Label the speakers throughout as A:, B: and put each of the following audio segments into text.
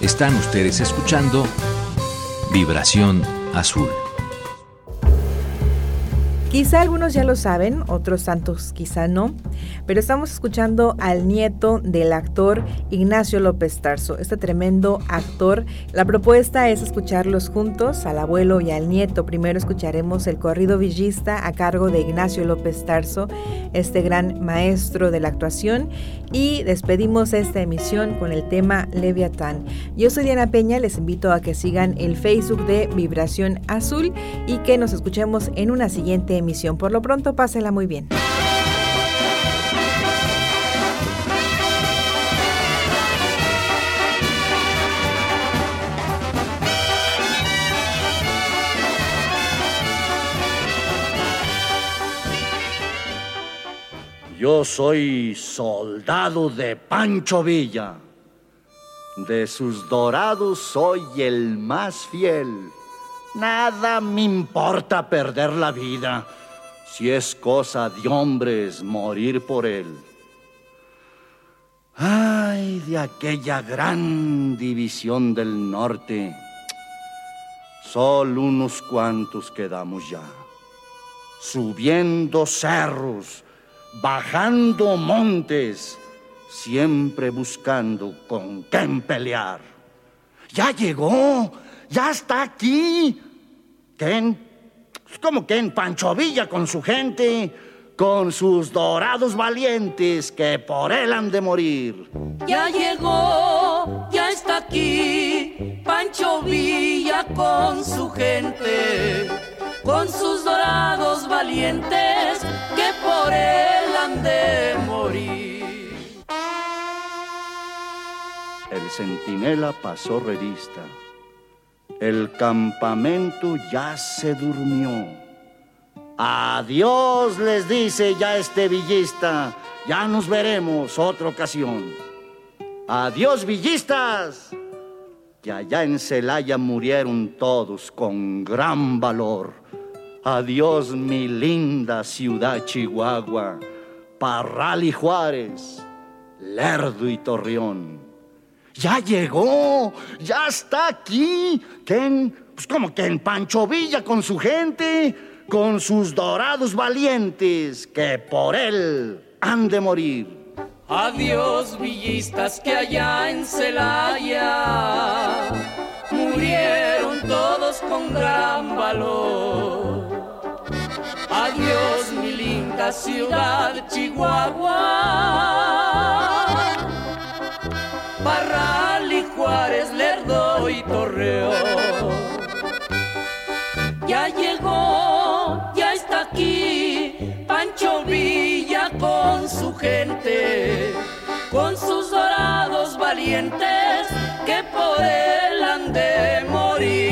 A: Están ustedes escuchando Vibración Azul.
B: Quizá algunos ya lo saben, otros tantos quizá no, pero estamos escuchando al nieto del actor Ignacio López Tarso, este tremendo actor. La propuesta es escucharlos juntos, al abuelo y al nieto. Primero escucharemos el corrido villista a cargo de Ignacio López Tarso, este gran maestro de la actuación, y despedimos esta emisión con el tema Leviatán. Yo soy Diana Peña, les invito a que sigan el Facebook de Vibración Azul y que nos escuchemos en una siguiente emisión. Por lo pronto, pásela muy bien.
C: Yo soy soldado de Pancho Villa. De sus dorados soy el más fiel. Nada me importa perder la vida, si es cosa de hombres morir por él. Ay, de aquella gran división del norte, solo unos cuantos quedamos ya, subiendo cerros, bajando montes, siempre buscando con quién pelear. ¡Ya llegó! ¡Ya está aquí! ¿Quién? ¿Cómo quién? Pancho Villa con su gente, con sus dorados valientes que por él han de morir.
D: Ya llegó, ya está aquí, Pancho Villa con su gente, con sus dorados valientes que por él han de morir.
C: El centinela pasó revista. El campamento ya se durmió. Adiós, les dice ya este villista. Ya nos veremos otra ocasión. Adiós, villistas. Que allá en Celaya murieron todos con gran valor. Adiós, mi linda ciudad Chihuahua, Parral y Juárez, Lerdo y Torreón. ¡Ya llegó! ¡Ya está aquí! ¿Quién? Pues como que en Pancho Villa con su gente, con sus dorados valientes, que por él han de morir.
D: Adiós, villistas, que allá en Celaya murieron todos con gran valor. Adiós, mi linda ciudad Chihuahua, Parral y Juárez, Lerdo y Torreón. Ya llegó, ya está aquí, Pancho Villa con su gente, con sus dorados valientes que por él han de morir.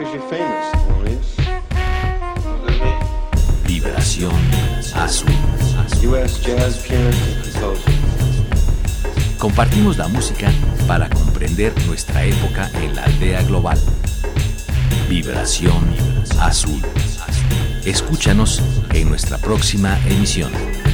E: usually famous, Maurice.
A: Vibración Azul.
E: U.S. jazz pianist and composer.
A: Compartimos la música para comprender nuestra época en la aldea global. Vibración Azul. Escúchanos en nuestra próxima emisión.